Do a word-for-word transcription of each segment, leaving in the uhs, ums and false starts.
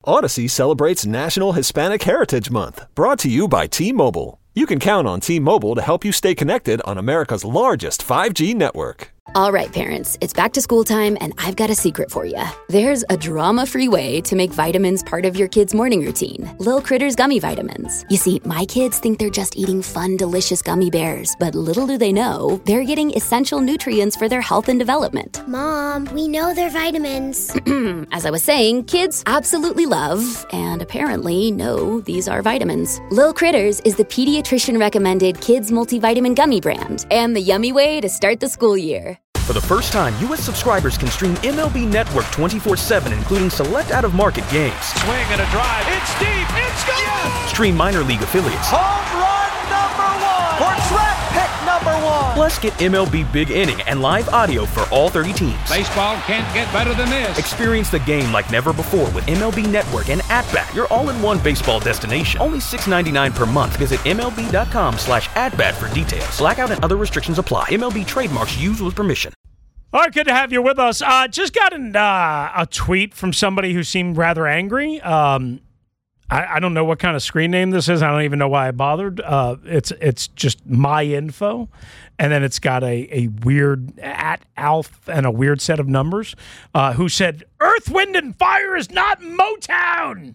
Odyssey celebrates National Hispanic Heritage Month, brought to you by T-Mobile. You can count on T-Mobile to help you stay connected on America's largest five G network. All right, parents, it's back to school time, and I've got a secret for you. There's a drama-free way to make vitamins part of your kid's morning routine. Lil Critters Gummy Vitamins. You see, my kids think they're just eating fun, delicious gummy bears, but little do they know, they're getting essential nutrients for their health and development. Mom, we know they're vitamins. As I was saying, kids absolutely love, and apparently know, these are vitamins. Lil Critters is the pediatrician-recommended kids multivitamin gummy brand, and the yummy way to start the school year. For the first time, U S subscribers can stream M L B Network twenty-four seven, including select out-of-market games. Swing and a drive. It's deep. It's gone. Yes. Stream minor league affiliates. Home run number one. Or draft pick number one. Plus, get M L B Big Inning and live audio for all thirty teams. Baseball can't get better than this. Experience the game like never before with M L B Network and At-Bat, your all-in-one baseball destination. Only six dollars and ninety-nine cents per month. Visit MLB.com slash at-bat for details. Blackout and other restrictions apply. M L B trademarks used with permission. All right, good to have you with us. Uh, just got an, uh, a tweet from somebody who seemed rather angry. Um, I, I don't know what kind of screen name this is. I don't even know why I bothered. Uh, it's it's just my info, and then it's got a, a weird at Alf and a weird set of numbers. Uh, who said Earth, Wind, and Fire is not Motown?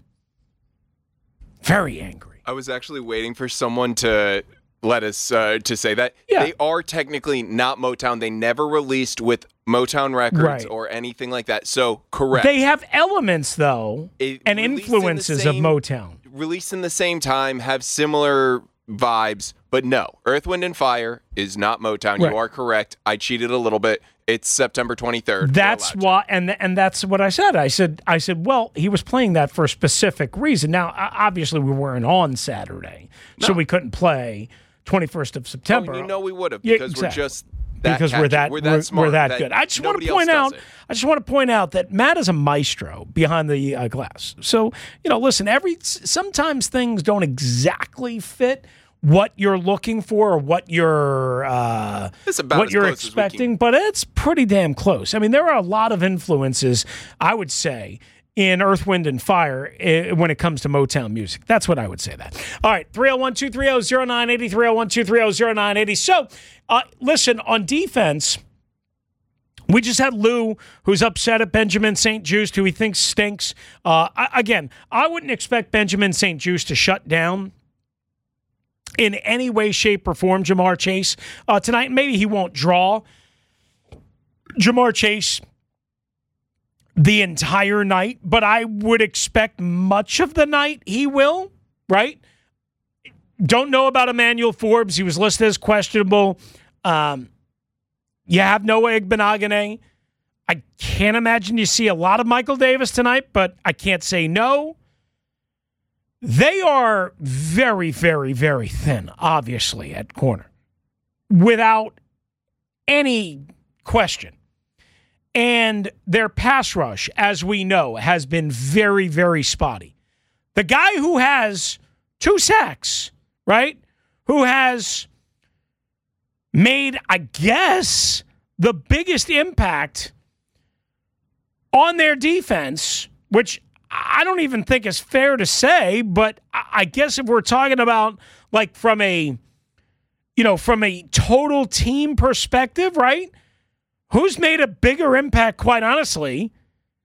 Very angry. I was actually waiting for someone to let us uh, to say that. Yeah. They are technically not Motown. They never released with Motown Records right. or anything like that. So, correct. They have elements, though, it and influences in same, of Motown. Released in the same time, have similar vibes, but no. Earth, Wind, and Fire is not Motown. Right. You are correct. I cheated a little bit. It's September twenty-third. That's why, and and that's what I said. I said, I said, well, he was playing that for a specific reason. Now, obviously, we weren't on Saturday, no. so we couldn't play twenty-first of September. Oh, you know we would have yeah, because exactly. we're just that because catchy. we're that we're that, smart, we're that, that good. I just want to nobody point else out. does it. I just want to point out that Matt is a maestro behind the uh, glass. So you know, listen. Every sometimes things don't exactly fit what you're looking for or what you're uh, what you're expecting, but it's pretty damn close. I mean, there are a lot of influences, I would say, in Earth, Wind, and Fire uh, when it comes to Motown music. That's what I would say that. All right, three oh one, two three oh, oh nine eight oh, three oh one, two three oh, oh nine eight oh. So, uh, listen, on defense, we just had Lou, who's upset at Benjamin Saint-Juste, who he thinks stinks. Uh, I, again, I wouldn't expect Benjamin Saint-Juste to shut down in any way, shape, or form Jamar Chase uh, tonight. Maybe he won't draw Jamar Chase the entire night, but I would expect much of the night he will, right? Don't know about Emmanuel Forbes. He was listed as questionable. Um, you have Noah Igbenogany. I can't imagine you see a lot of Michael Davis tonight, but I can't say no. They are very, very, very thin, obviously, at corner, without any question. And their pass rush, as we know, has been very, very spotty. The guy who has two sacks, right, who has made, I guess, the biggest impact on their defense, which I don't even think is fair to say, but I guess if we're talking about like from a, you know, from a total team perspective, right? Who's made a bigger impact, quite honestly,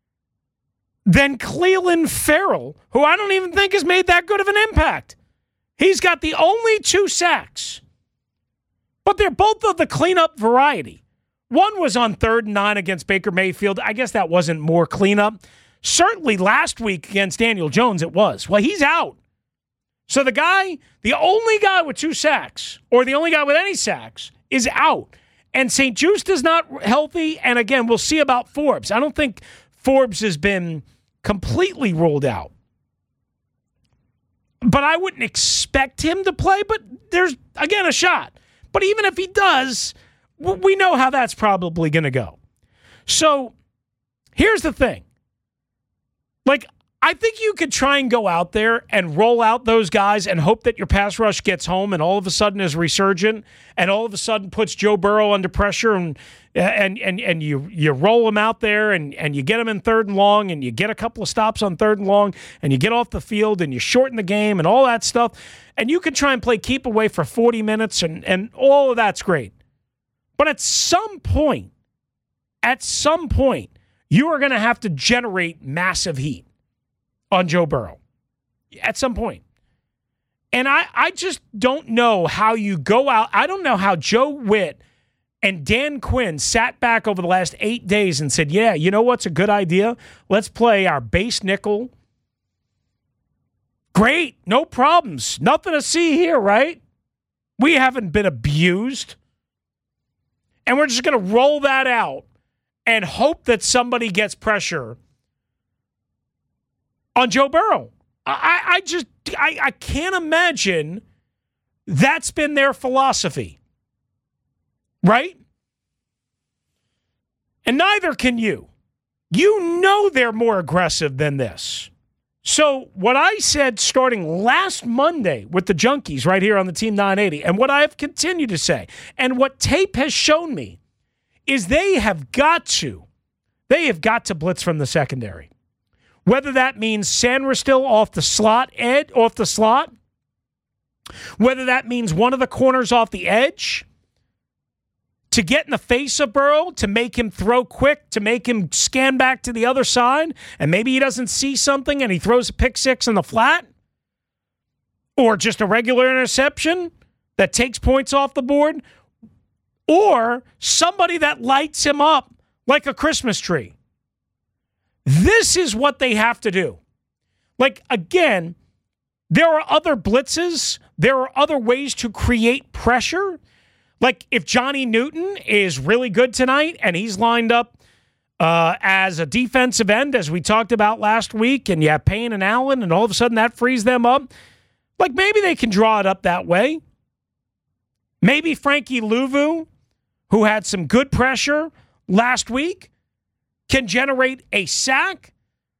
than Cleveland Farrell, who I don't even think has made that good of an impact. He's got the only two sacks, but they're both of the cleanup variety. One was on third and nine against Baker Mayfield. I guess that wasn't more cleanup. Certainly last week against Daniel Jones, it was. Well, he's out. So the guy, the only guy with two sacks, or the only guy with any sacks, is out. And Saint-Juste is not healthy. And again, we'll see about Forbes. I don't think Forbes has been completely ruled out. But I wouldn't expect him to play, but there's, again, a shot. But even if he does, we know how that's probably going to go. So here's the thing. Like, I I think you could try and go out there and roll out those guys and hope that your pass rush gets home and all of a sudden is resurgent and all of a sudden puts Joe Burrow under pressure and and and, and you you roll him out there and, and you get him in third and long and you get a couple of stops on third and long and you get off the field and you shorten the game and all that stuff. And you could try and play keep away for forty minutes and, and all of that's great. But at some point, at some point, you are going to have to generate massive heat on Joe Burrow at some point. And I, I just don't know how you go out. I don't know how Joe Witt and Dan Quinn sat back over the last eight days and said, yeah, you know what's a good idea? Let's play our base nickel. Great, no problems. Nothing to see here, right? We haven't been abused. And we're just going to roll that out and hope that somebody gets pressure on Joe Burrow. I, I just, I, I can't imagine that's been their philosophy. Right? And neither can you. You know they're more aggressive than this. So what I said starting last Monday with the Junkies right here on the Team nine eighty, and what I've continued to say, and what tape has shown me, is they have got to, they have got to blitz from the secondary. Whether that means Sandra still off the slot, Ed off the slot, whether that means one of the corners off the edge, to get in the face of Burrow, to make him throw quick, to make him scan back to the other side, and maybe he doesn't see something and he throws a pick six in the flat, or just a regular interception that takes points off the board, or somebody that lights him up like a Christmas tree. This is what they have to do. Like, again, there are other blitzes. There are other ways to create pressure. Like, if Johnny Newton is really good tonight and he's lined up uh, as a defensive end, as we talked about last week, and you have Payne and Allen, and all of a sudden that frees them up, like, maybe they can draw it up that way. Maybe Frankie Louvu, who had some good pressure last week, can generate a sack.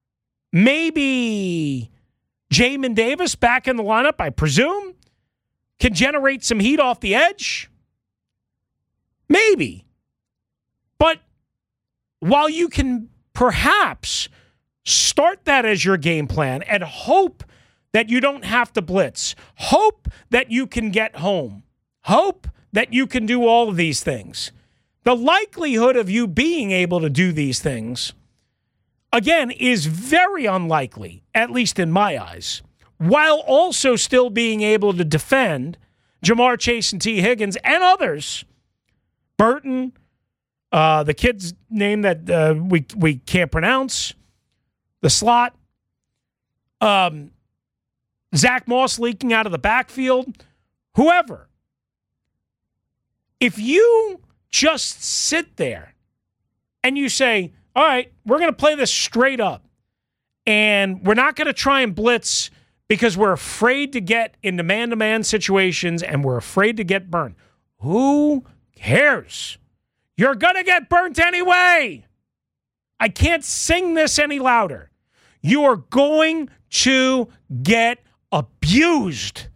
Maybe Jamin Davis back in the lineup, I presume, can generate some heat off the edge. Maybe. But while you can perhaps start that as your game plan and hope that you don't have to blitz, hope that you can get home, hope that you can do all of these things, the likelihood of you being able to do these things, again, is very unlikely, at least in my eyes, while also still being able to defend Jamar Chase and T. Higgins and others. Burton, uh, the kid's name that uh, we we can't pronounce, the slot, um, Zach Moss leaking out of the backfield, whoever. If you just sit there and you say, all right, we're going to play this straight up, and we're not going to try and blitz because we're afraid to get into man-to-man situations and we're afraid to get burned. Who cares? You're going to get burnt anyway. I can't sing this any louder. You are going to get abused.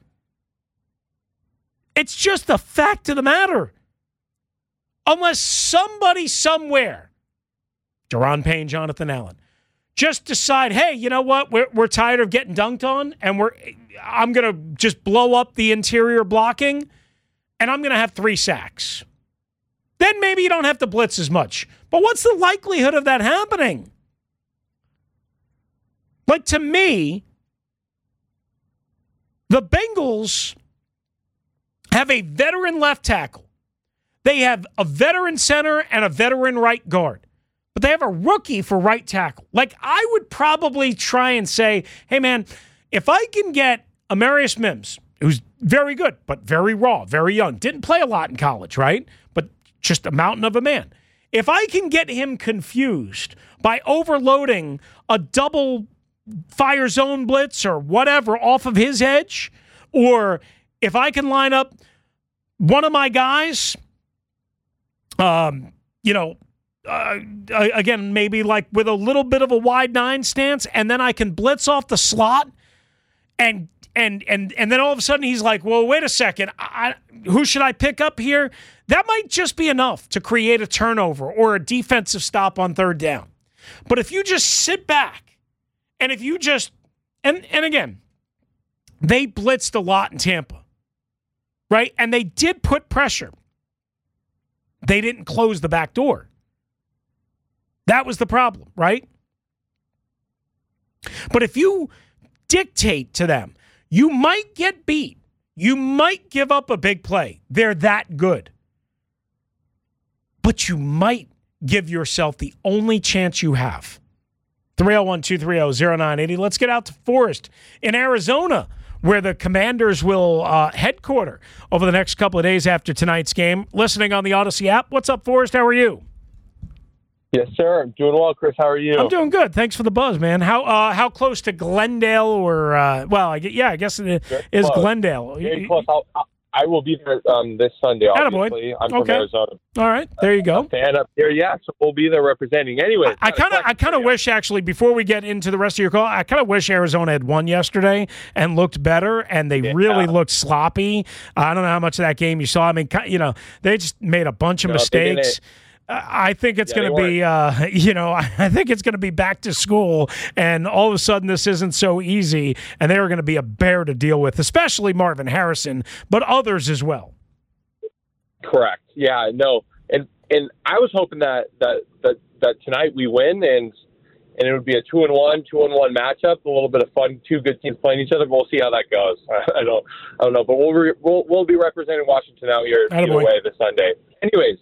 It's just the fact of the matter. Unless somebody somewhere, Daron Payne, Jonathan Allen, just decide, hey, you know what? We're we're tired of getting dunked on, and we're I'm going to just blow up the interior blocking, and I'm going to have three sacks. Then maybe you don't have to blitz as much. But what's the likelihood of that happening? Like, to me, the Bengals have a veteran left tackle. They have a veteran center and a veteran right guard. But they have a rookie for right tackle. Like, I would probably try and say, hey, man, if I can get Amarius Mims, who's very good, but very raw, very young, didn't play a lot in college, right? But just a mountain of a man. If I can get him confused by overloading a double fire zone blitz or whatever off of his edge, or if I can line up one of my guys, um, you know, uh, again, maybe like with a little bit of a wide nine stance, and then I can blitz off the slot, and and and and then all of a sudden he's like, well, wait a second, I, who should I pick up here? That might just be enough to create a turnover or a defensive stop on third down. But if you just sit back, and if you just, and and again, they blitzed a lot in Tampa, right? And they did put pressure. They didn't close the back door. That was the problem, right? But if you dictate to them, you might get beat. You might give up a big play. They're that good. But you might give yourself the only chance you have. three oh one, two three oh, oh nine eight oh. Let's get out to Forest in Arizona, where the Commanders will uh, headquarter over the next couple of days after tonight's game. Listening on the Odyssey app. What's up, Forrest? How are you? Yes, sir. I'm doing well, Chris. How are you? I'm doing good. Thanks for the buzz, man. How uh, how close to Glendale or, uh, well, I, yeah, I guess it Very is close. Glendale. Very close. I'll, I will be there um, this Sunday, obviously. Attaboy. I'm from Okay. Arizona. All right. There you go. Fan up here, yeah, so we'll be there representing. Anyway, I kind of I kind of wish, actually, before we get into the rest of your call, I kind of wish Arizona had won yesterday and looked better, and they Yeah. really looked sloppy. I don't know how much of that game you saw. I mean, you know, they just made a bunch of No, they mistakes. didn't. I think it's Yeah, going to be, uh, you know, I think it's going to be back to school, and all of a sudden this isn't so easy, and they're going to be a bear to deal with, especially Marvin Harrison, but others as well. Correct. Yeah, no. And and I was hoping that that, that, that tonight we win, and and it would be a two and one, two and one matchup, a little bit of fun, two good teams playing each other. But we'll see how that goes. I don't I don't know, but we'll re, we'll we'll be representing Washington out here Attaboy. either way this Sunday. Anyways,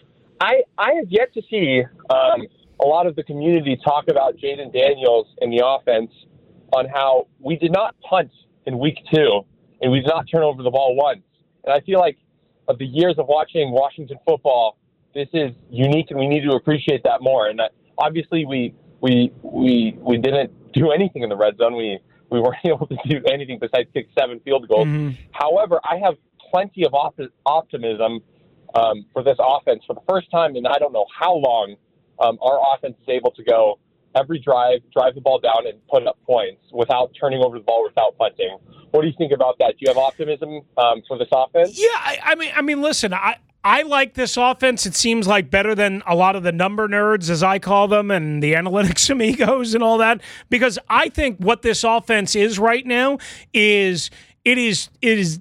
I I have yet to see um, a lot of the community talk about Jaden Daniels and the offense on how we did not punt in week two and we did not turn over the ball once. And I feel like of the years of watching Washington football, this is unique, and we need to appreciate that more. And that obviously, we we we we didn't do anything in the red zone. We we weren't able to do anything besides kick seven field goals. Mm-hmm. However, I have plenty of op- optimism um, for this offense. For the first time in I don't know how long, um, our offense is able to go every drive, drive the ball down, and put up points without turning over the ball, without punting. What do you think about that? Do you have optimism um, for this offense? Yeah, I, I mean, I mean, listen, I I like this offense. It seems like better than a lot of the number nerds, as I call them, and the analytics amigos and all that, because I think what this offense is right now is it is it is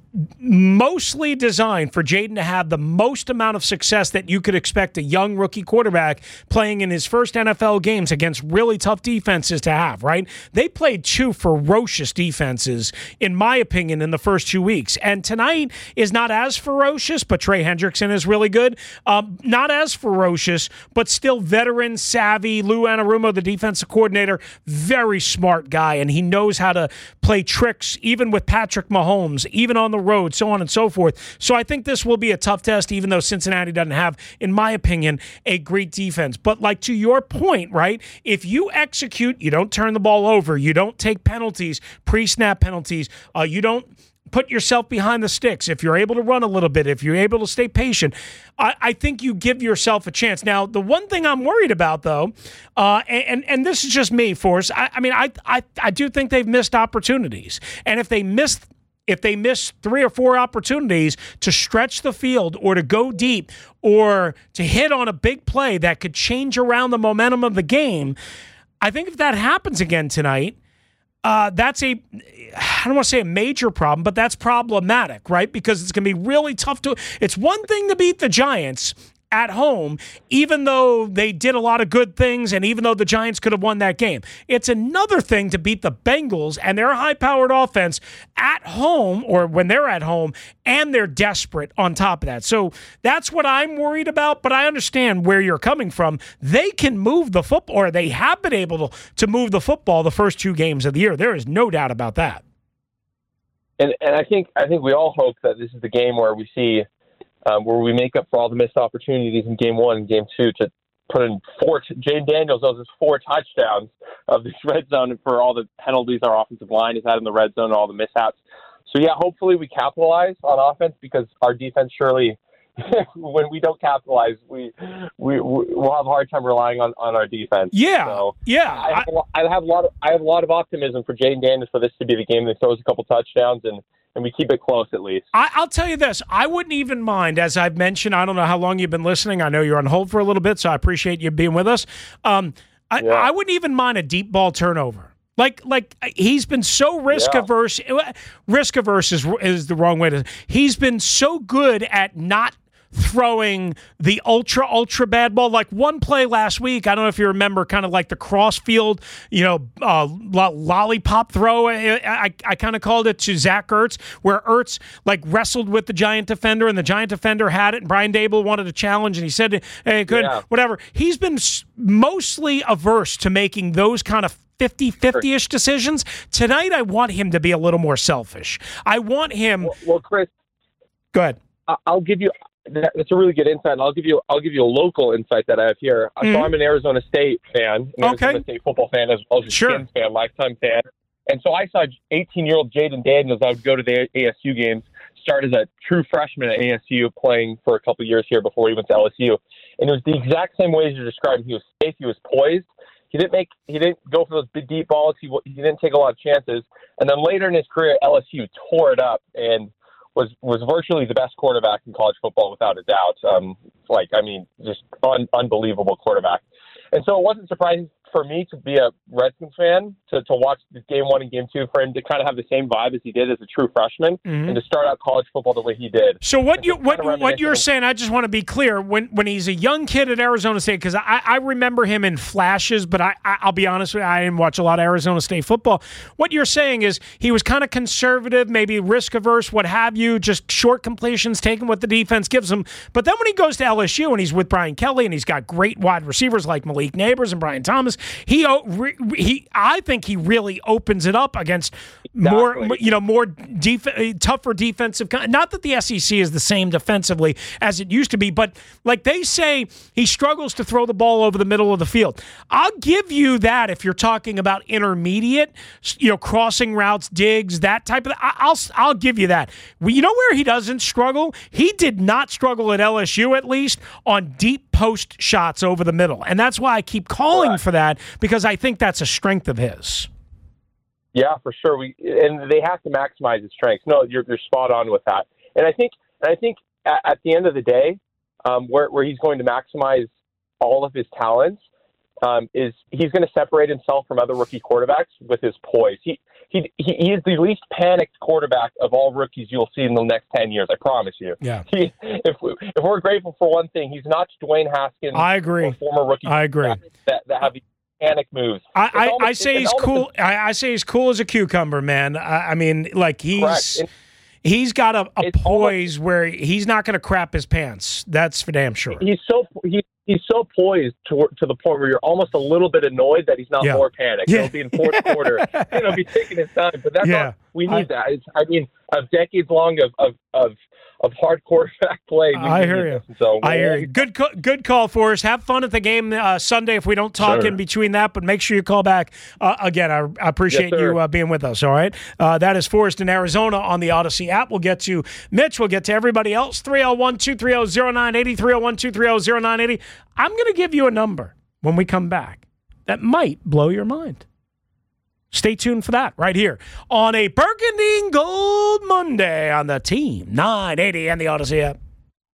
mostly designed for Jaden to have the most amount of success that you could expect a young rookie quarterback playing in his first N F L games against really tough defenses to have, right? They played two ferocious defenses, in my opinion, in the first two weeks. And tonight is not as ferocious, but Trey Hendrickson is really good. Um, not as ferocious, but still veteran, savvy. Lou Anarumo, the defensive coordinator, very smart guy, and he knows how to play tricks, even with Patrick Mahomes, even on the road, so on and so forth. So I think this will be a tough test, even though Cincinnati doesn't have, in my opinion, a great defense. But like to your point, right, if you execute, you don't turn the ball over, you don't take penalties, pre-snap penalties, uh, you don't put yourself behind the sticks, if you're able to run a little bit, if you're able to stay patient, I, I think you give yourself a chance. Now, the one thing I'm worried about, though, uh, and, and this is just me, Forrest, I, I mean, I, I, I do think they've missed opportunities. And if they missed If they miss three or four opportunities to stretch the field or to go deep or to hit on a big play that could change around the momentum of the game, I think if that happens again tonight, uh, that's a, I don't want to say a major problem, but that's problematic, right? Because it's going to be really tough to, it's one thing to beat the Giants at home, even though they did a lot of good things and even though the Giants could have won that game. It's another thing to beat the Bengals and their high-powered offense at home, or when they're at home, and they're desperate on top of that. So that's what I'm worried about, but I understand where you're coming from. They can move the football, or they have been able to, to move the football the first two games of the year. There is no doubt about that. And and I think I think we all hope that this is the game where we see Um, where we make up for all the missed opportunities in game one and game two to put in four. T- Jaden Daniels knows his four touchdowns of this red zone and for all the penalties our offensive line has had in the red zone and all the mishaps. So, yeah, hopefully we capitalize on offense because our defense surely when we don't capitalize, we we we'll have a hard time relying on, on our defense. Yeah, so yeah. I have, I, I have a lot of I have a lot of optimism for Jayden Daniels for this to be the game that throws a couple touchdowns and. And we keep it close at least. I, I'll tell you this. I wouldn't even mind, as I've mentioned, I don't know how long you've been listening. I know you're on hold for a little bit, so I appreciate you being with us. Um, I, yeah. I wouldn't even mind a deep ball turnover. Like, like he's been so risk yeah. averse. Risk averse is, is the wrong way to. He's been so good at not throwing the ultra, ultra bad ball. Like one play last week, I don't know if you remember, kind of like the crossfield, you know, uh, lo- lollipop throw. I, I, I kind of called it to Zach Ertz, where Ertz like wrestled with the Giant defender, and the Giant defender had it, and Brian Dable wanted a challenge, and he said, hey, good, yeah. whatever. He's been mostly averse to making those kind of fifty-fifty-ish decisions. Tonight, I want him to be a little more selfish. I want him. Well, well Chris, go ahead. I'll give you. That's a really good insight, and I'll give you I'll give you a local insight that I have here. Mm-hmm. So I'm an Arizona State fan, an okay. Arizona State football fan as well as a sure. Skins fan, lifetime fan. And so I saw eighteen-year-old Jayden Daniels. I would go to the A S U games, start as a true freshman at A S U, playing for a couple of years here before he went to L S U. And it was the exact same ways you described. He was safe. He was poised. He didn't make. He didn't go for those big deep balls. He he didn't take a lot of chances. And then later in his career at L S U, tore it up and. was was virtually the best quarterback in college football without a doubt. Um, like, I mean, just un- unbelievable quarterback. And so it wasn't surprising for me to be a Redskins fan, to, to watch game one and game two, for him to kind of have the same vibe as he did as a true freshman, mm-hmm. and to start out college football the way he did. So what you what what you're saying, I just want to be clear, when when he's a young kid at Arizona State, because I, I remember him in flashes, but I, I I'll be honest with you, I didn't watch a lot of Arizona State football. What you're saying is he was kind of conservative, maybe risk averse, what have you, just short completions, taking what the defense gives him. But then when he goes to L S U and he's with Brian Kelly and he's got great wide receivers like Malik Neighbors and Brian Thomas, he he I think he really opens it up against exactly. more, you know, more def- tougher defensive. Not that the S E C is the same defensively as it used to be, but like they say, he struggles to throw the ball over the middle of the field. I'll give you that if you're talking about intermediate, you know, crossing routes, digs, that type of. I'll I'll give you that. You know where he doesn't struggle? He did not struggle at L S U, at least, on deep post shots over the middle, and that's why I keep calling Correct. for that, because I think that's a strength of his. Yeah, for sure. We and they have to maximize his strengths. No, you're you're spot on with that. And I think and I think at, at the end of the day, um, where where he's going to maximize all of his talents um, is he's going to separate himself from other rookie quarterbacks with his poise. He he he, he is the least panicked quarterback of all rookies you'll see in the next ten years. I promise you. Yeah. He, if we, if we're grateful for one thing, he's not Dwayne Haskins. I agree. Or former rookie. I agree. That, that have panic moves. I, I, almost, I say he's cool. I, I say he's cool as a cucumber, man. I, I mean, like he's he's got a, a poise almost, where he's not going to crap his pants. That's for damn sure. He's so he, he's so poised to to the point where you're almost a little bit annoyed that he's not yeah. more panicked. Yeah. He'll be in fourth quarter. You know, be taking his time. But that's yeah. not, we need I, that. It's, I mean, a decades long of of of. of hard quarterback play. I hear you. So, I hear you. Good, good call for us. Have fun at the game uh, Sunday if we don't talk sure. in between that, but make sure you call back. Uh, again, I, I appreciate yes, you uh, being with us, all right? Uh, that is Forrest in Arizona on the Odyssey app. We'll get to Mitch. We'll get to everybody else. three oh one, two three oh, oh nine eight oh, three oh one, two three oh, oh nine eight oh. I'm going to give you a number when we come back that might blow your mind. Stay tuned for that right here on a Burgundy and Gold Monday on the Team nine eighty and the Odyssey app.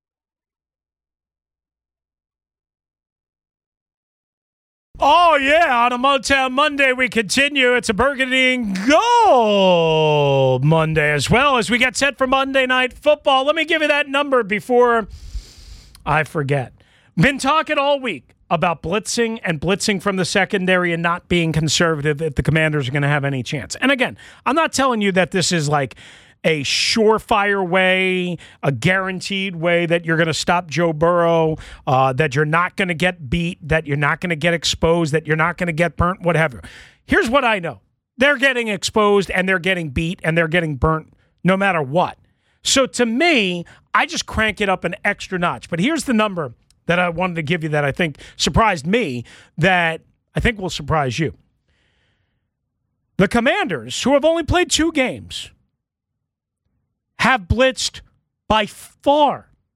Oh, yeah, on a Motown Monday, we continue. It's a Burgundy and Gold Monday as well as we get set for Monday Night Football. Let me give you that number before I forget. Been talking all week about blitzing and blitzing from the secondary and not being conservative if the Commanders are going to have any chance. And again, I'm not telling you that this is like a surefire way, a guaranteed way that you're going to stop Joe Burrow, uh, that you're not going to get beat, that you're not going to get exposed, that you're not going to get burnt, whatever. Here's what I know. They're getting exposed and they're getting beat and they're getting burnt no matter what. So to me, I just crank it up an extra notch. But here's the number that I wanted to give you that I think surprised me, that I think will surprise you. The Commanders, who have only played two games, have blitzed by far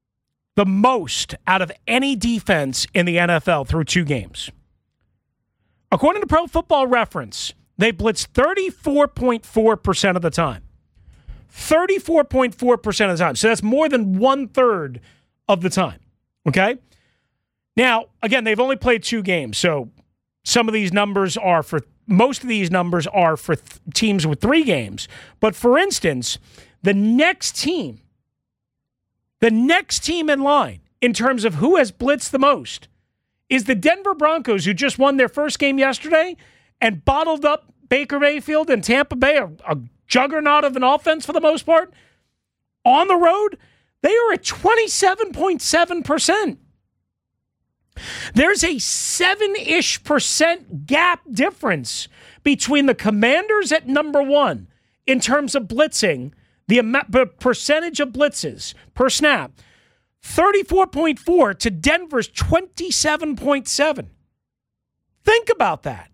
the most out of any defense in the N F L through two games. According to Pro Football Reference, they blitzed thirty-four point four percent of the time. thirty-four point four percent of the time. So that's more than one-third of the time. Okay? Now, again, they've only played two games, so some of these numbers are for, most of these numbers are for th- teams with three games. But for instance, the next team, the next team in line in terms of who has blitzed the most is the Denver Broncos, who just won their first game yesterday and bottled up Baker Mayfield and Tampa Bay, a, a juggernaut of an offense for the most part. On the road, they are at twenty-seven point seven percent. There's a seven-ish percent gap difference between the Commanders at number one in terms of blitzing, the amount, percentage of blitzes per snap, thirty-four point four to Denver's twenty-seven point seven. Think about that.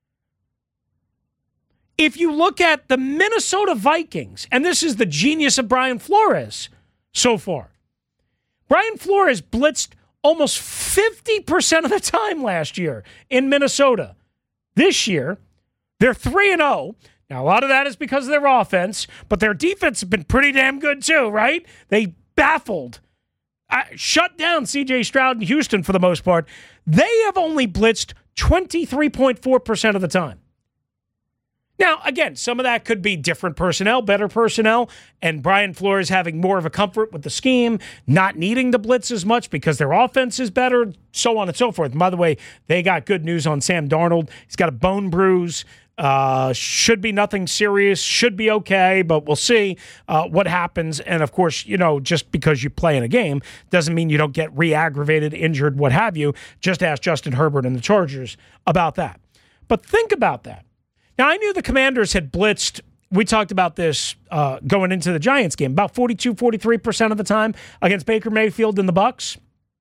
If you look at the Minnesota Vikings, and this is the genius of Brian Flores so far, Brian Flores blitzed almost fifty percent of the time last year in Minnesota. This year, they're three and oh. Now, a lot of that is because of their offense, but their defense has been pretty damn good too, right? They baffled, uh, shut down C J Stroud in Houston for the most part. They have only blitzed twenty-three point four percent of the time. Now, again, some of that could be different personnel, better personnel, and Brian Flores having more of a comfort with the scheme, not needing to blitz as much because their offense is better, so on and so forth. And by the way, they got good news on Sam Darnold. He's got a bone bruise. Uh, should be nothing serious, should be okay, but we'll see uh, what happens. And, of course, you know, just because you play in a game doesn't mean you don't get re-aggravated, injured, what have you. Just ask Justin Herbert and the Chargers about that. But think about that. Now, I knew the Commanders had blitzed, we talked about this uh, going into the Giants game, about forty-two, forty-three percent of the time against Baker Mayfield and the Bucs.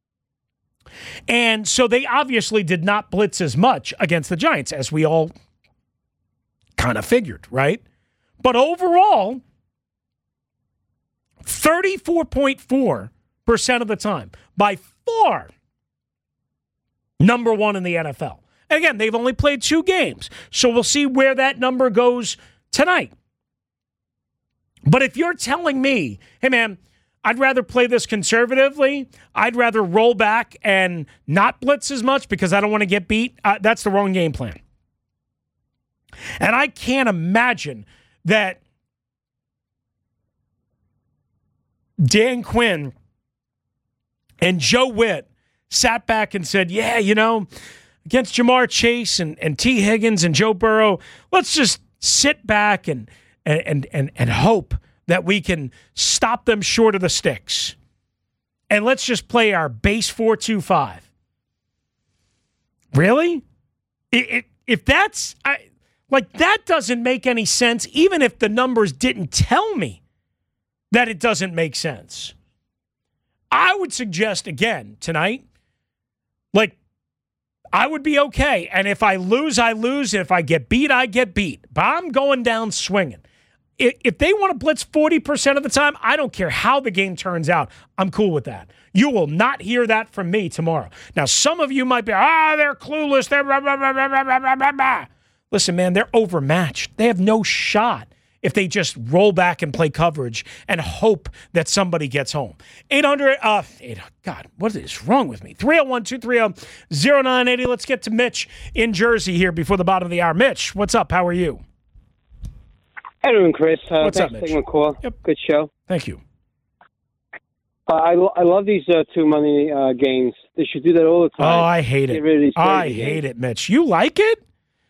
And so they obviously did not blitz as much against the Giants, as we all kind of figured, right? But overall, thirty-four point four percent of the time, by far, number one in the N F L. And again, they've only played two games, so we'll see where that number goes tonight. But if you're telling me, hey, man, I'd rather play this conservatively, I'd rather roll back and not blitz as much because I don't want to get beat, uh, that's the wrong game plan. And I can't imagine that Dan Quinn and Joe Witt sat back and said, yeah, you know, against Jamar Chase and, and T. Higgins and Joe Burrow, let's just sit back and and and and hope that we can stop them short of the sticks. And let's just play our base four two five. Really? It, it, if that's... I, like, that doesn't make any sense, even if the numbers didn't tell me that it doesn't make sense. I would suggest, again, tonight, like, I would be okay. And if I lose, I lose. If I get beat, I get beat. But I'm going down swinging. If they want to blitz forty percent of the time, I don't care how the game turns out. I'm cool with that. You will not hear that from me tomorrow. Now, some of you might be, ah, they're clueless. They're blah, blah, blah, blah, blah, blah, blah, blah. Listen, man, they're overmatched. They have no shot if they just roll back and play coverage and hope that somebody gets home. eight hundred, uh, eight, God, what is wrong with me? three oh one, two three oh, oh nine eight oh. Let's get to Mitch in Jersey here before the bottom of the hour. Mitch, what's up? How are you? How you doing, Chris? Uh, what's up, Mitch? Mitch? Taking a call. Yep. Good show. Thank you. Uh, I, I love these uh, two Monday uh, games. They should do that all the time. Oh, I hate it. Really I hate games. it, Mitch. You like it?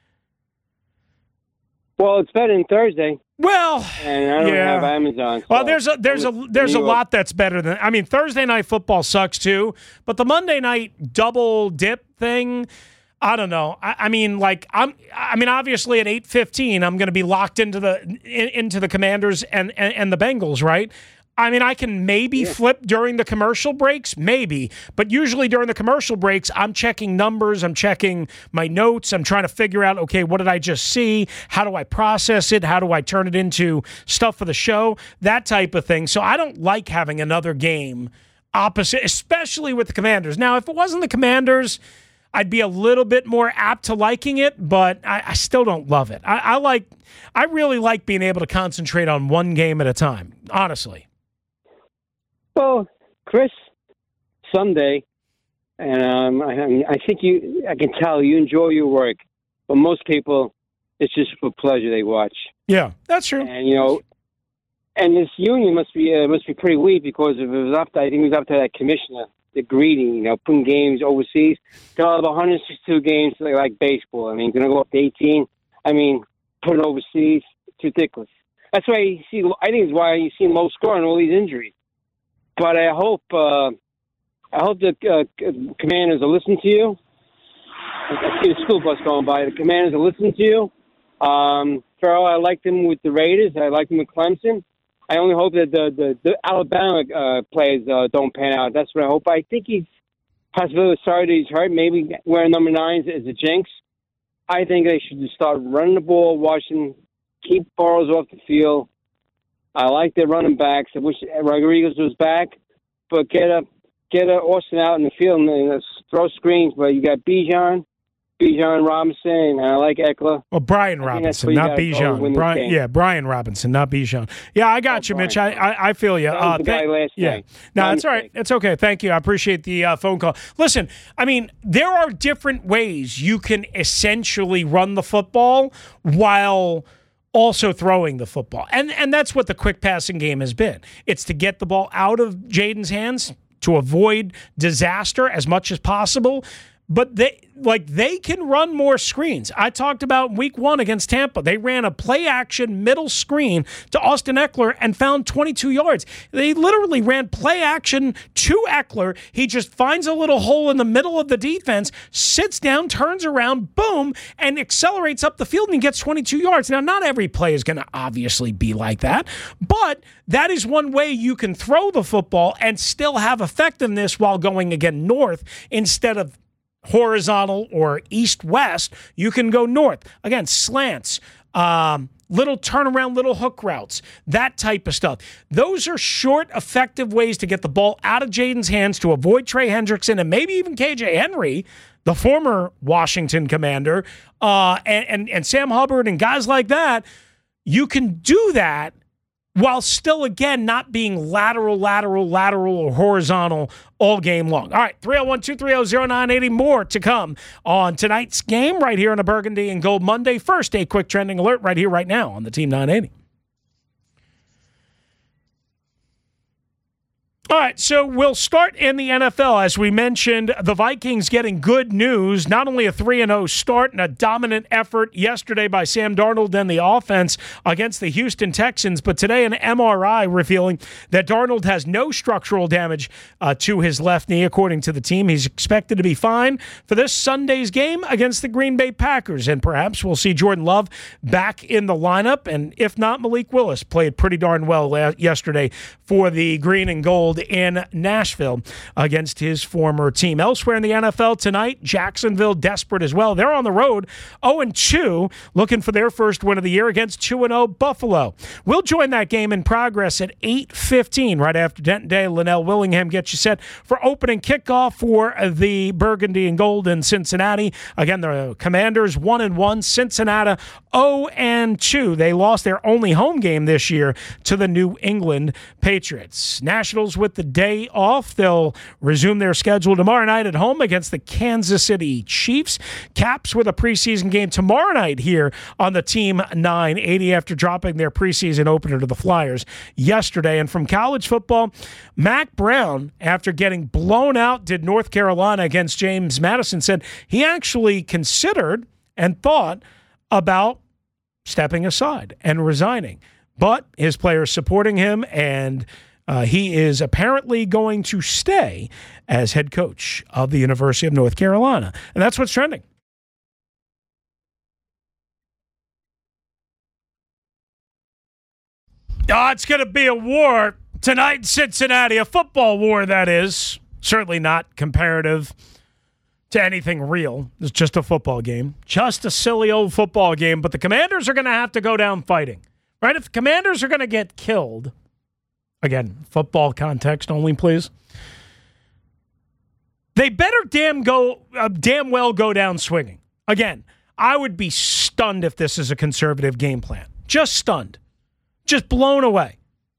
Well, it's better than Thursday. Well, and I don't yeah. have Amazon. So well, there's a there's a there's a lot that's better than. I mean, Thursday night football sucks too, but the Monday night double dip thing, I don't know. I, I mean, like I'm. I mean, obviously at eight fifteen, I'm going to be locked into the in, into the Commanders and, and and the Bengals, right? I mean, I can maybe yeah. flip during the commercial breaks, maybe. But usually during the commercial breaks, I'm checking numbers. I'm checking my notes. I'm trying to figure out, okay, what did I just see? How do I process it? How do I turn it into stuff for the show? That type of thing. So I don't like having another game opposite, especially with the Commanders. Now, if it wasn't the Commanders, I'd be a little bit more apt to liking it, but I, I still don't love it. I, I like, I really like being able to concentrate on one game at a time, honestly. Well, Chris, Sunday, and um, I, I think you, I can tell you enjoy your work, but most people, it's just for pleasure they watch. Yeah, that's true. And you know, and this union must be uh, must be pretty weak because if it was up to, I think it was up to that commissioner, the greedy, you know, putting games overseas. They'll have one hundred sixty-two games like, like baseball. I mean, going to go up to eighteen. I mean, put it overseas. It's ridiculous. That's why you see. I think it's why you see low score and all these injuries. But I hope, uh, I hope the uh, Commanders will listen to you. I see the school bus going by. The Commanders will listen to you. Um, Farrell, I liked him with the Raiders. I liked him with Clemson. I only hope that the, the, the Alabama uh, players uh, don't pan out. That's what I hope. I think he's possibly sorry that he's hurt. Maybe wearing number nine is a jinx. I think they should just start running the ball, watching, keep Burrows off the field. I like their running backs. I wish Rodriguez was back, but get a get a Austin out in the field and, and throw screens. But you got Bijan, Bijan Robinson, and I like Eckler. Well, Brian Robinson, not Bijan. Brian, yeah, Brian Robinson, not Bijan. Yeah, I got oh, you, Brian. Mitch. I, I I feel you. Uh, the guy last yeah, night. no, My that's all right. It's okay. Thank you. I appreciate the uh, phone call. Listen, I mean, there are different ways you can essentially run the football while also throwing the football. And and that's what the quick passing game has been. It's to get the ball out of Jaden's hands to avoid disaster as much as possible. But they like they can run more screens. I talked about week one against Tampa. They ran a play action middle screen to Austin Eckler and found twenty-two yards. They literally ran play action to Eckler. He just finds a little hole in the middle of the defense, sits down, turns around, boom, and accelerates up the field and he gets twenty-two yards. Now, not every play is going to obviously be like that, but that is one way you can throw the football and still have effectiveness while going again north instead of horizontal or east-west. You can go north. Again, slants, um, little turnaround, little hook routes, that type of stuff. Those are short, effective ways to get the ball out of Jaden's hands to avoid Trey Hendrickson and maybe even K J Henry, the former Washington Commander, uh, and, and, and Sam Hubbard and guys like that. You can do that while still, again, not being lateral, lateral, lateral, or horizontal all game long. All right, three oh one, two three oh, oh nine eight oh. More to come on tonight's game right here on a Burgundy and Gold Monday. First, a quick trending alert right here, right now on the Team nine eighty. All right, so we'll start in the N F L. As we mentioned, the Vikings getting good news, not only a three and oh start and a dominant effort yesterday by Sam Darnold and the offense against the Houston Texans, but today an M R I revealing that Darnold has no structural damage uh, to his left knee, according to the team. He's expected to be fine for this Sunday's game against the Green Bay Packers, and perhaps we'll see Jordan Love back in the lineup, and if not, Malik Willis played pretty darn well yesterday for the Green and Gold in Nashville against his former team. Elsewhere in the N F L tonight, Jacksonville desperate as well. They're on the road, oh and two, looking for their first win of the year against two and oh Buffalo. We'll join that game in progress at eight fifteen, right after Denton Day. Linnell Willingham gets you set for opening kickoff for the Burgundy and Gold in Cincinnati. Again, the Commanders one and one, Cincinnati oh and two. They lost their only home game this year to the New England Patriots. Nationals with the day off. They'll resume their schedule tomorrow night at home against the Kansas City Chiefs. Caps with a preseason game tomorrow night here on the Team nine eighty after dropping their preseason opener to the Flyers yesterday. And from college football, Mack Brown, after getting blown out, did North Carolina against James Madison, said he actually considered and thought about stepping aside and resigning. But his players supporting him, and Uh, he is apparently going to stay as head coach of the University of North Carolina. And that's what's trending. Oh, it's going to be a war tonight in Cincinnati, a football war, that is. Certainly not comparative to anything real. It's just a football game. Just a silly old football game. But the Commanders are going to have to go down fighting. Right? If the Commanders are going to get killed, again, football context only, please. They better damn go, uh, damn well go down swinging. Again, I would be stunned if this is a conservative game plan. Just stunned. Just blown away.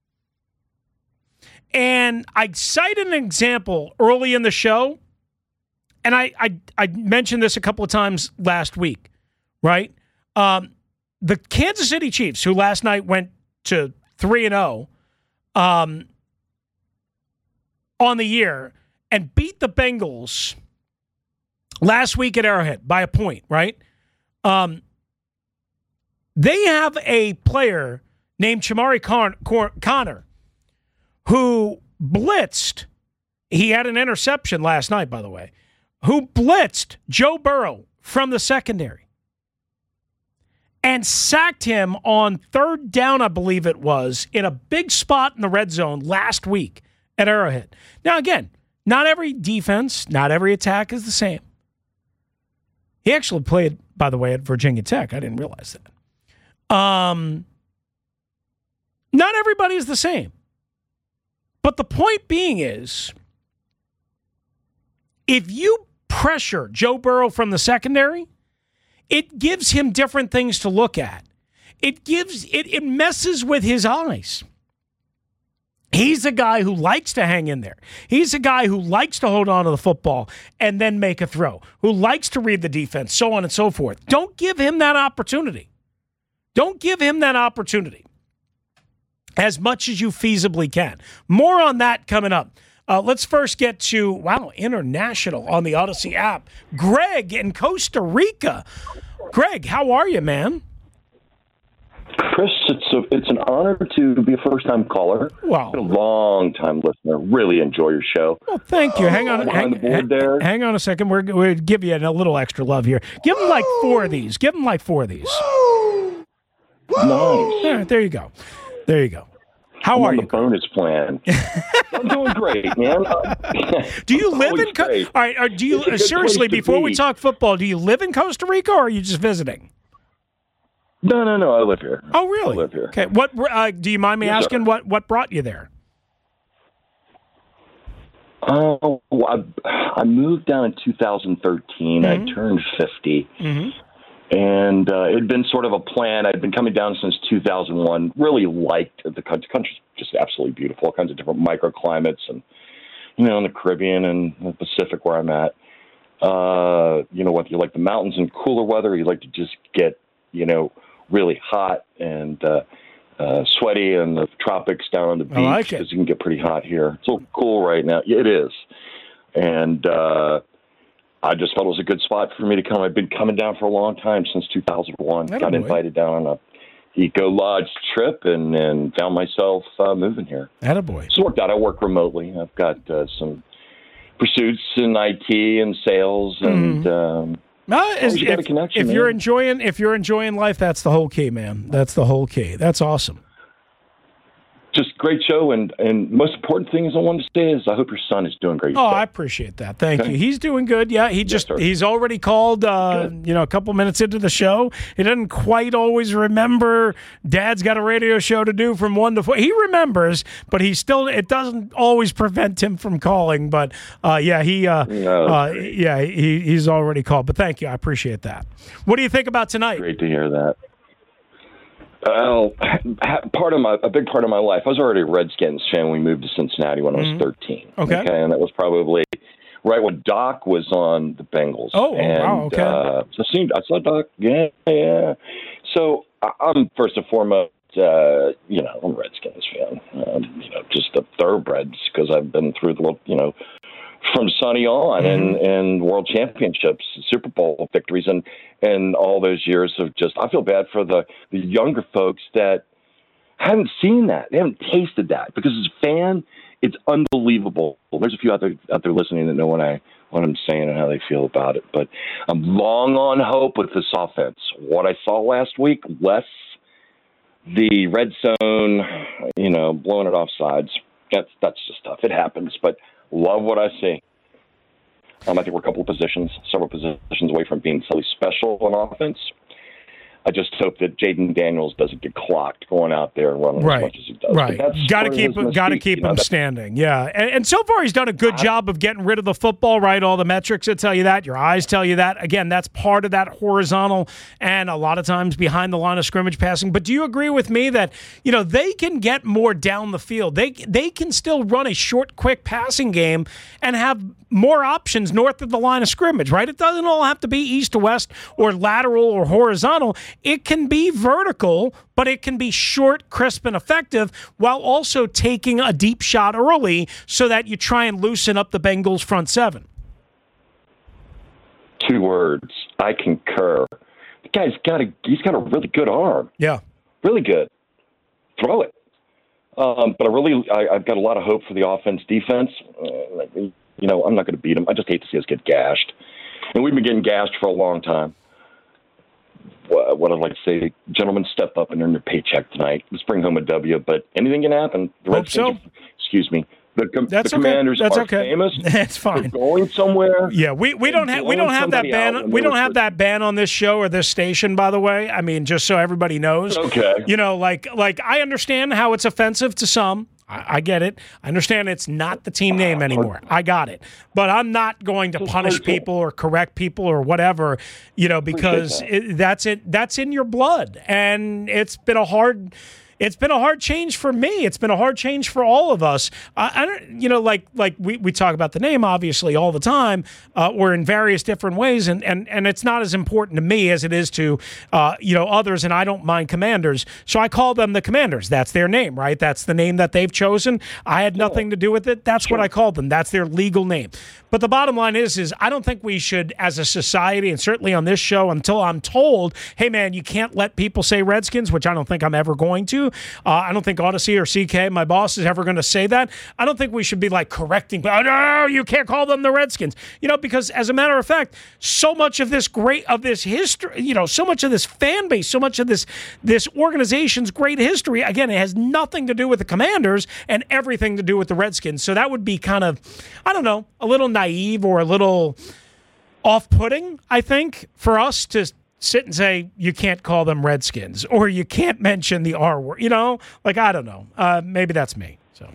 And I cited an example early in the show, and I I, I mentioned this a couple of times last week, right? Um, the Kansas City Chiefs, who last night went to three and oh um, on the year and beat the Bengals last week at Arrowhead by a point, right? Um, they have a player named Chamari Con- Con- Connor who blitzed. He had an interception last night, by the way, who blitzed Joe Burrow from the secondary and sacked him on third down, I believe it was, in a big spot in the red zone last week at Arrowhead. Now, again, not every defense, not every attack is the same. He actually played, by the way, at Virginia Tech. I didn't realize that. Um, not everybody is the same. But the point being is, if you pressure Joe Burrow from the secondary, it gives him different things to look at. It gives it, it messes with his eyes. He's a guy who likes to hang in there. He's a guy who likes to hold on to the football and then make a throw, who likes to read the defense, so on and so forth. Don't give him that opportunity. Don't give him that opportunity as much as you feasibly can. More on that coming up. Uh, let's first get to, wow, international on the Odyssey app. Greg in Costa Rica. Greg, how are you, man? Chris, it's a, it's an honor to be a first-time caller. Wow. Been a long-time listener. Really enjoy your show. Well, thank you. Hang on, hang, the board there. hang on a second. We're we'll give you a little extra love here. Give him like four of these. Give him like four of these. Nice. All right, there you go. There you go. How I'm are on you? The bonus plan. I'm doing great, man. Do you live in? Co- All right. Or do you seriously? Before we talk football, do you live in Costa Rica or are you just visiting? No, no, no. I live here. Oh, really? I live here. Okay. What? Uh, do you mind me Yes, asking sir. what what brought you there? Oh, I, I moved down in two thousand thirteen. Mm-hmm. I turned fifty. Mm-hmm. And uh, it had been sort of a plan. I'd been coming down since two thousand one. Really liked the country. The country's just absolutely beautiful. All kinds of different microclimates, and you know, in the Caribbean and the Pacific where I'm at. Uh, you know, whether you like the mountains and cooler weather, you like to just get you know really hot and uh, uh, sweaty, and the tropics down on the beach, I like it. because you can get pretty hot here. It's a little cool right now. Yeah, it is, and. Uh, I just felt it was a good spot for me to come. I've been coming down for a long time, since two thousand one. Attaboy. Got invited down on a Eco Lodge trip and, and found myself uh, moving here. Attaboy. It's worked out. I work remotely. I've got uh, some pursuits in I T and sales, and Mm-hmm. um, No, as you got a if, connection, if you're man. enjoying if you're enjoying life, that's the whole key, man. That's the whole key. That's awesome. just great show. And, and most important thing is I wanted to say is I hope your son is doing great. Oh, stuff. I appreciate that. Thank Okay. you. He's doing good. Yeah, he just sir. he's already called. Uh, you know, a couple minutes into the show, he doesn't quite always remember. Dad's got a radio show to do from one to four. He remembers, but he still it doesn't always prevent him from calling. But uh, yeah, he uh, No, uh, yeah he he's already called. But thank you, I appreciate that. What do you think about tonight? Great to hear that. Well, part of my a big part of my life, I was already a Redskins fan when we moved to Cincinnati when I was Mhm. thirteen. Okay. and that was probably right when Doc was on the Bengals. Oh, and, wow, okay. Uh, so I seen I saw Doc. Yeah, yeah. So I- I'm first and foremost, uh, you know, I'm a Redskins fan. Um, you know, just a thoroughbreds because I've been through the, you know, from Sonny on Mm-hmm. and, and world championships, Super Bowl victories, and, and all those years of just, I feel bad for the, the younger folks that haven't seen that. They haven't tasted that because as a fan, it's unbelievable. Well, there's a few out there, out there listening that know what I, what I'm saying and how they feel about it, but I'm long on hope with this offense. What I saw last week, less the red zone, you know, blowing it off sides. That's, that's just tough. It happens, but love what I see. Um, I think we're a couple of positions, several positions away from being silly special on offense. I just hope that Jaden Daniels doesn't get clocked going out there and running right. as much as he does. Right. Got to keep him, got to keep him standing. Yeah. And, and so far he's done a good job of getting rid of the football, right? All the metrics that tell you that. Your eyes tell you that. Again, that's part of that horizontal and a lot of times behind the line of scrimmage passing. But do you agree with me that, you know, they can get more down the field? They they can still run a short, quick passing game and have more options north of the line of scrimmage, right? It doesn't all have to be east to west or lateral or horizontal. It can be vertical, but it can be short, crisp, and effective while also taking a deep shot early so that you try and loosen up the Bengals' front seven. Two words. I concur. The guy's got a he's got a really good arm. Yeah. Really good. Throw it. Um, but I really, I, I've got a lot of hope for the offense, defense. Uh, you know, I'm not going to beat them. I just hate to see us get gashed. And we've been getting gashed for a long time. What I'd like to say, gentlemen, step up and earn your paycheck tonight. Let's bring home a W, but anything can happen. The Hope so. Are, excuse me. The, com- That's the okay. Commanders That's are okay. famous. That's fine. They're going somewhere. Yeah, we, we don't have we don't have that ban. We don't have that ban on this show or this station. By the way, I mean just so everybody knows. Okay. You know, like like I understand how it's offensive to some. I, I get it. I understand it's not the team name anymore. I got it. But I'm not going to punish people or correct people or whatever. You know, because it, that's it. That's in your blood, and it's been a hard. It's been a hard change for me. It's been a hard change for all of us. Uh, I don't, you know, like like we, we talk about the name obviously all the time, uh, or in various different ways, and, and and it's not as important to me as it is to uh, you know others. And I don't mind Commanders, so I call them the Commanders. That's their name, right? That's the name that they've chosen. I had nothing to do with it. That's what I called them. That's their legal name. But the bottom line is, is I don't think we should, as a society, and certainly on this show, until I'm told, hey man, you can't let people say Redskins, which I don't think I'm ever going to. Uh, I don't think Odyssey or C K, my boss, is ever going to say that. I don't think we should be like correcting, oh, no, you can't call them the Redskins. You know, because as a matter of fact, so much of this great, of this history, you know, so much of this fan base, so much of this, this organization's great history, again, it has nothing to do with the Commanders and everything to do with the Redskins. So that would be kind of, I don't know, a little naive or a little off-putting, I think, for us to sit and say you can't call them Redskins or you can't mention the R word. You know, like, I don't know. Uh, maybe that's me. So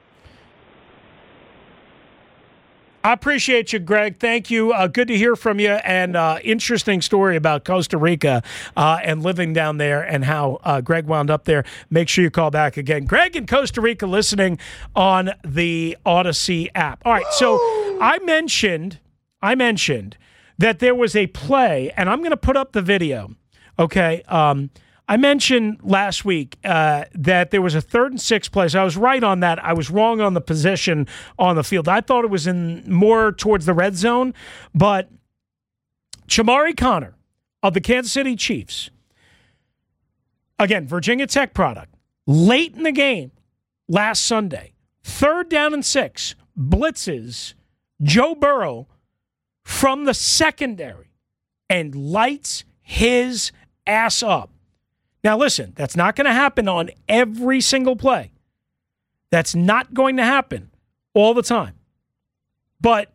I appreciate you, Greg. Thank you. Uh, good to hear from you. And uh, interesting story about Costa Rica uh, and living down there and how uh, Greg wound up there. Make sure you call back again. Greg in Costa Rica listening on the Odyssey app. All right, so I mentioned, I mentioned that there was a play, and I'm going to put up the video, okay? Um, I mentioned last week uh, that there was a third and six play. So I was right on that. I was wrong on the position on the field. I thought it was in more towards the red zone, but Chamari Connor of the Kansas City Chiefs, again, Virginia Tech product, late in the game last Sunday, third down and six, blitzes Joe Burrow from the secondary and lights his ass up. Now, listen, that's not going to happen on every single play. That's not going to happen all the time. But,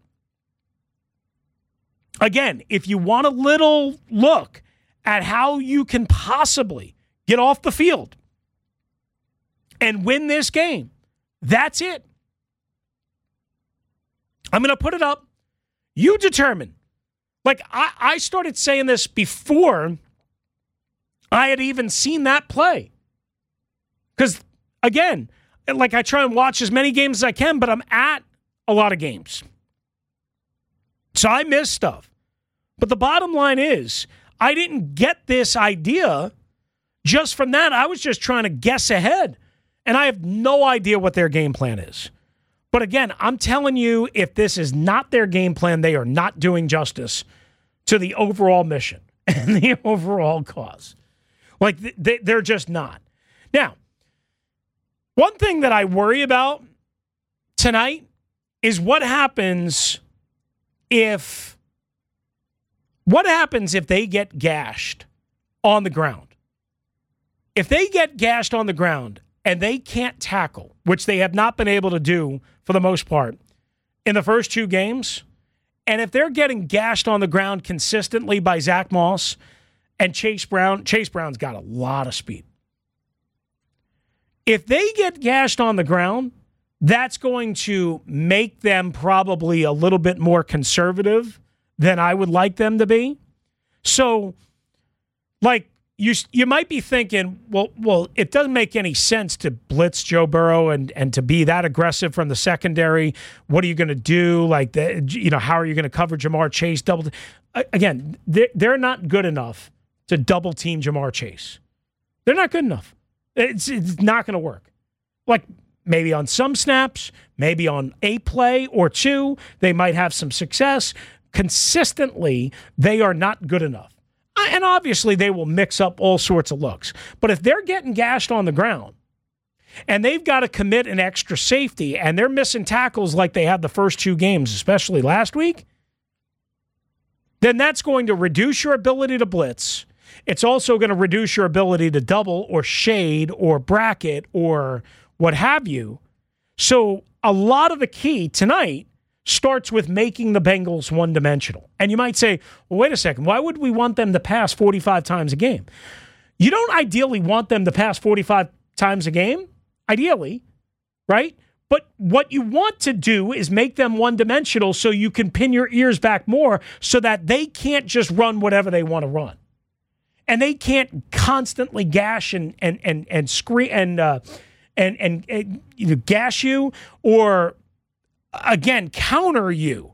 again, if you want a little look at how you can possibly get off the field and win this game, that's it. I'm going to put it up. You determine. Like, I, I started saying this before I had even seen that play. Because, again, like I try and watch as many games as I can, but I'm at a lot of games. So I miss stuff. But the bottom line is, I didn't get this idea just from that. I was just trying to guess ahead. And I have no idea what their game plan is. But again, I'm telling you, if this is not their game plan, they are not doing justice to the overall mission and the overall cause. Like, they're just not. Now, one thing that I worry about tonight is what happens if, what happens if they get gashed on the ground? If they get gashed on the ground and they can't tackle, which they have not been able to do for the most part in the first two games, and if they're getting gashed on the ground consistently by Zach Moss and Chase Brown, Chase Brown's got a lot of speed. If they get gashed on the ground, that's going to make them probably a little bit more conservative than I would like them to be. So, like, you you might be thinking, well, well, it doesn't make any sense to blitz Joe Burrow and, and to be that aggressive from the secondary. What are you going to do? Like, the, you know, how are you going to cover Jamar Chase? Double Again, they're, they're not good enough to double team Jamar Chase. They're not good enough. It's, it's not going to work. Like, maybe on some snaps, maybe on a play or two, they might have some success. Consistently, they are not good enough. And obviously, they will mix up all sorts of looks. But if they're getting gashed on the ground and they've got to commit an extra safety and they're missing tackles like they had the first two games, especially last week, then that's going to reduce your ability to blitz. It's also going to reduce your ability to double or shade or bracket or what have you. So a lot of the key tonight starts with making the Bengals one-dimensional. And you might say, well, wait a second, why would we want them to pass forty-five times a game? You don't ideally want them to pass forty-five times a game, ideally, right? But what you want to do is make them one-dimensional so you can pin your ears back more so that they can't just run whatever they want to run. And they can't constantly gash and and and and scream and uh, and and, and either gash you or again, counter you,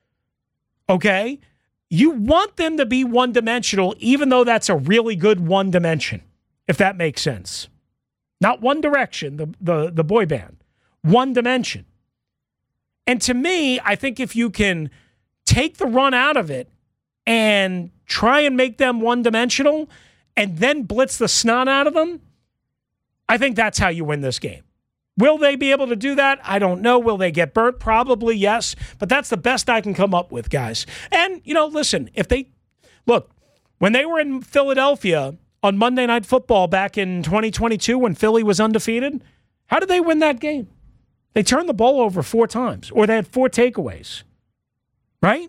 okay? You want them to be one-dimensional, even though that's a really good one dimension, if that makes sense. Not One Direction, the, the, the boy band. One dimension. And to me, I think if you can take the run out of it and try and make them one-dimensional and then blitz the snot out of them, I think that's how you win this game. Will they be able to do that? I don't know. Will they get burnt? Probably yes. But that's the best I can come up with, guys. And, you know, listen, if they look, when they were in Philadelphia on Monday Night Football back in twenty twenty-two when Philly was undefeated, how did they win that game? They turned the ball over four times, or they had four takeaways, right?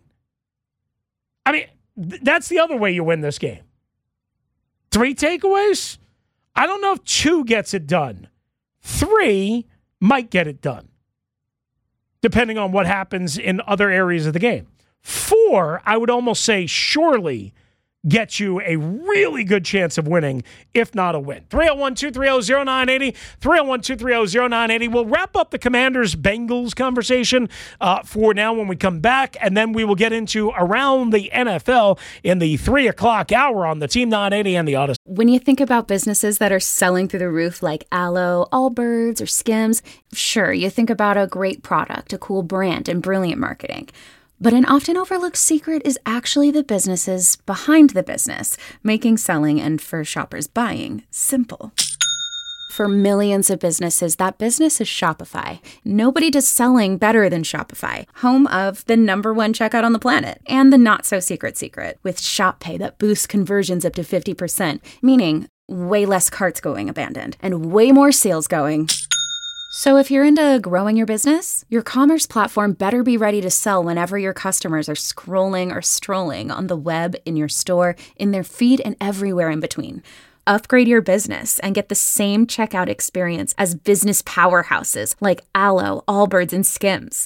I mean, th- that's the other way you win this game. Three takeaways? I don't know if two gets it done. Three might get it done, depending on what happens in other areas of the game. Four, I would almost say surely get you a really good chance of winning, if not a win. three oh one, two three oh, oh nine eight oh, three oh one, two three oh, oh nine eight oh. We'll wrap up the Commanders-Bengals conversation uh, for now when we come back, and then we will get into Around the N F L in the three o'clock hour on the Team nine eighty and the Odyssey. When you think about businesses that are selling through the roof like Aloe, Allbirds, or Skims, sure, you think about a great product, a cool brand, and brilliant marketing. But an often overlooked secret is actually the businesses behind the business, making selling and for shoppers buying simple. For millions of businesses, that business is Shopify. Nobody does selling better than Shopify, home of the number one checkout on the planet and the not-so-secret secret with Shop Pay that boosts conversions up to fifty percent, meaning way less carts going abandoned and way more sales going. So if you're into growing your business, your commerce platform better be ready to sell whenever your customers are scrolling or strolling on the web, in your store, in their feed, and everywhere in between. Upgrade your business and get the same checkout experience as business powerhouses like Aloe, Allbirds, and Skims.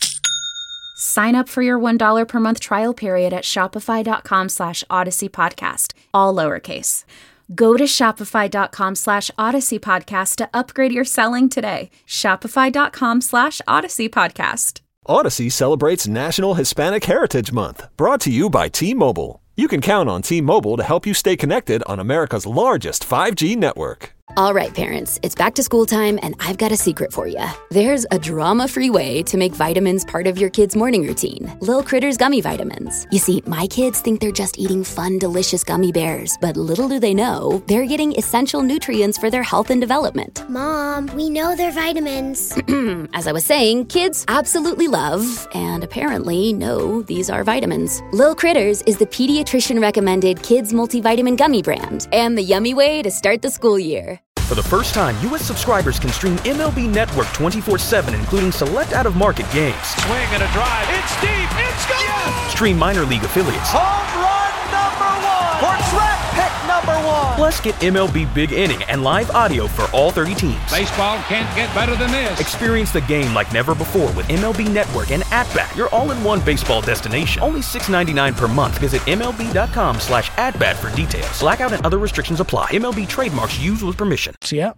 Sign up for your one dollar per month trial period at shopify.com slash Odyssey Podcast, all lowercase. Go to shopify.com slash Odyssey Podcast to upgrade your selling today. Shopify.com slash Odyssey Podcast. Odyssey celebrates National Hispanic Heritage Month, brought to you by T-Mobile. You can count on T-Mobile to help you stay connected on America's largest five G network. All right, parents, it's back to school time, and I've got a secret for you. There's a drama-free way to make vitamins part of your kid's morning routine. Lil Critters Gummy Vitamins. You see, my kids think they're just eating fun, delicious gummy bears, but little do they know, they're getting essential nutrients for their health and development. Mom, we know they're vitamins. As I was saying, kids absolutely love, and apparently know, these are vitamins. Lil Critters is the pediatrician-recommended kids multivitamin gummy brand, and the yummy way to start the school year. For the first time, U S subscribers can stream M L B Network twenty-four seven, including select out-of-market games. Swing and a drive. It's deep. It's gone. Stream minor league affiliates. Home run number one for draft pick number number one. Plus, get M L B Big Inning and live audio for all thirty teams. Baseball can't get better than this. Experience the game like never before with M L B Network and At-Bat, your all-in-one baseball destination. Only six dollars and ninety-nine cents per month. Visit MLB.com slash at-bat for details. Blackout and other restrictions apply. M L B trademarks used with permission. Yeah.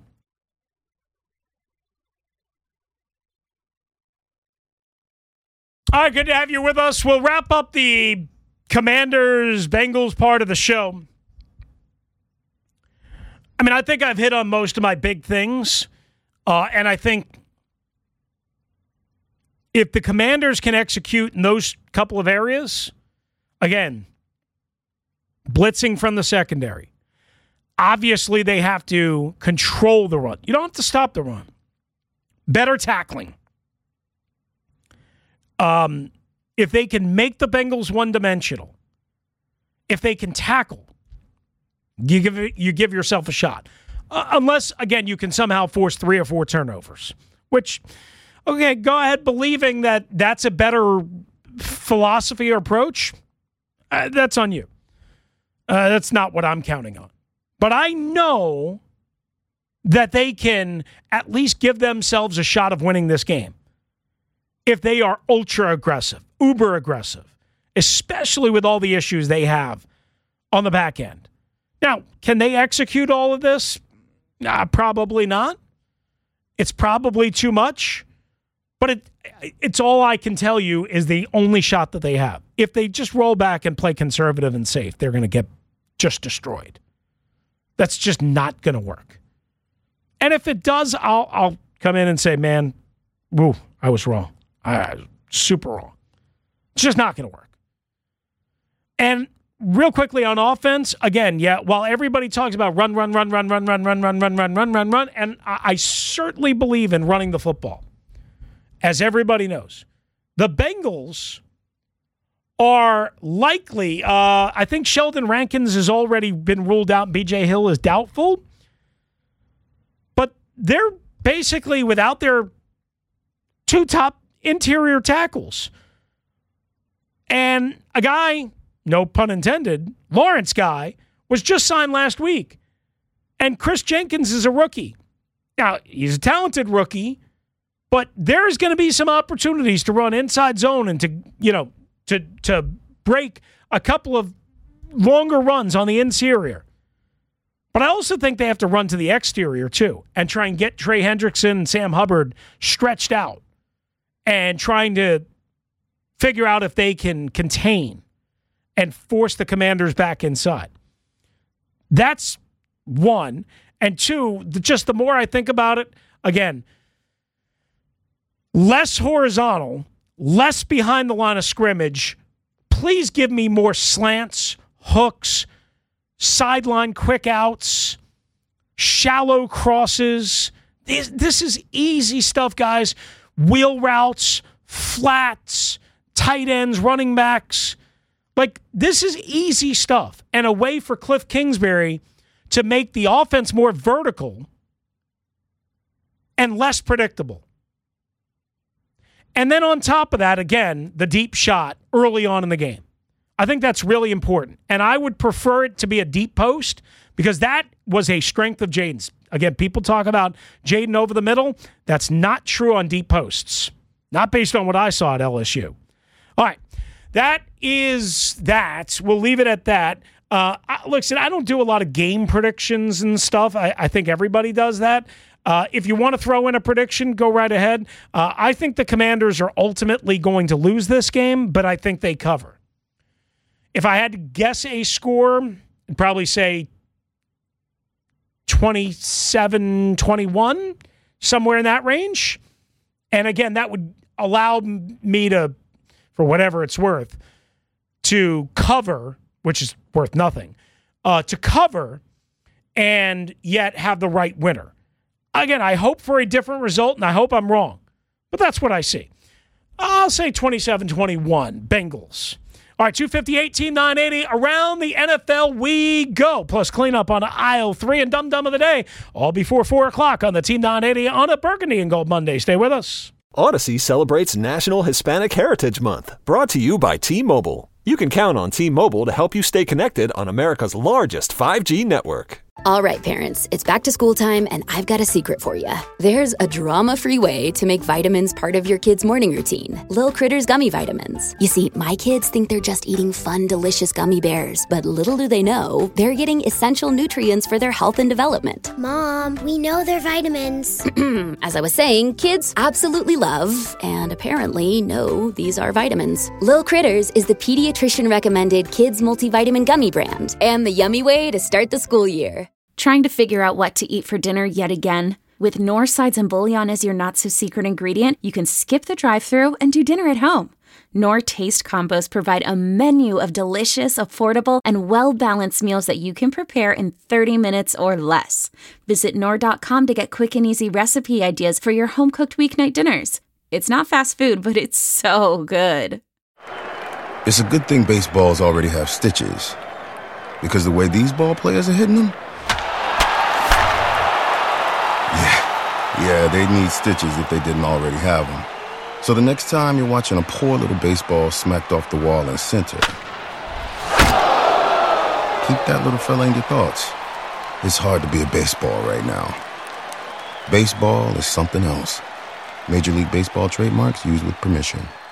All right, good to have you with us. We'll wrap up the Commanders-Bengals part of the show. I mean, I think I've hit on most of my big things, uh, and I think if the Commanders can execute in those couple of areas, again, blitzing from the secondary, obviously they have to control the run. You don't have to stop the run. Better tackling. Um, if they can make the Bengals one-dimensional, if they can tackle, you give it, you give yourself a shot. Uh, unless, again, you can somehow force three or four turnovers, which, okay, go ahead believing that that's a better philosophy or approach. Uh, that's on you. Uh, that's not what I'm counting on. But I know that they can at least give themselves a shot of winning this game if they are ultra aggressive, uber aggressive, especially with all the issues they have on the back end. Now, can they execute all of this? Nah, probably not. It's probably too much. But it, it's all I can tell you is the only shot that they have. If they just roll back and play conservative and safe, they're going to get just destroyed. That's just not going to work. And if it does, I'll, I'll come in and say, man, woo, I was wrong. I was super wrong. It's just not going to work. And real quickly on offense, again, yeah, while everybody talks about run, run, run, run, run, run, run, run, run, run, run, run, run, and I, I certainly believe in running the football, as everybody knows. The Bengals are likely, uh, I think Sheldon Rankins has already been ruled out, and B J Hill is doubtful, but they're basically without their two top interior tackles. And a guy, no pun intended, Lawrence guy, was just signed last week. And Chris Jenkins is a rookie. Now, he's a talented rookie, but there's going to be some opportunities to run inside zone and to, you know, to to break a couple of longer runs on the interior. But I also think they have to run to the exterior, too, and try and get Trey Hendrickson and Sam Hubbard stretched out and trying to figure out if they can contain and force the Commanders back inside. That's one. And two, just the more I think about it, again, less horizontal, less behind the line of scrimmage. Please give me more slants, hooks, sideline quick outs, shallow crosses. This, this is easy stuff, guys. Wheel routes, flats, tight ends, running backs. Like, this is easy stuff and a way for Cliff Kingsbury to make the offense more vertical and less predictable. And then on top of that, again, the deep shot early on in the game. I think that's really important. And I would prefer it to be a deep post because that was a strength of Jaden's. Again, people talk about Jaden over the middle. That's not true on deep posts. Not based on what I saw at L S U. All right. That is that. We'll leave it at that. Uh, I, listen, I don't do a lot of game predictions and stuff. I, I think everybody does that. Uh, if you want to throw in a prediction, go right ahead. Uh, I think the Commanders are ultimately going to lose this game, but I think they cover. If I had to guess a score, I'd probably say twenty-seven twenty-one, somewhere in that range. And again, that would allow me to, for whatever it's worth, to cover, which is worth nothing, uh, to cover and yet have the right winner. Again, I hope for a different result, and I hope I'm wrong. But that's what I see. I'll say twenty-seven twenty-one, Bengals. All right, two fifty-eight, Team nine eighty. Around the N F L we go. Plus cleanup on aisle three and Dum Dum of the Day. All before four o'clock on the Team nine eighty on a Burgundy and Gold Monday. Stay with us. Odyssey celebrates National Hispanic Heritage Month. Brought to you by T-Mobile. you can count on T-Mobile to help you stay connected on America's largest five G network. All right, parents, it's back to school time, and I've got a secret for you. There's a drama-free way to make vitamins part of your kid's morning routine. Lil Critters Gummy Vitamins. You see, my kids think they're just eating fun, delicious gummy bears, but little do they know, they're getting essential nutrients for their health and development. Mom, we know they're vitamins. As I was saying, kids absolutely love, and apparently know, these are vitamins. Lil Critters is the pediatrician-recommended kids multivitamin gummy brand, and the yummy way to start the school year. Trying to figure out what to eat for dinner yet again? With Knorr sides and bouillon as your not-so-secret ingredient, you can skip the drive-thru and do dinner at home. Knorr Taste Combos provide a menu of delicious, affordable, and well-balanced meals that you can prepare in thirty minutes or less. Visit Knorr dot com to get quick and easy recipe ideas for your home-cooked weeknight dinners. It's not fast food, but it's so good. It's a good thing baseballs already have stitches, because the way these ball players are hitting them, yeah, they'd need stitches if they didn't already have them. So the next time you're watching a poor little baseball smacked off the wall in center, keep that little fella in your thoughts. It's hard to be a baseball right now. Baseball is something else. Major League Baseball trademarks used with permission.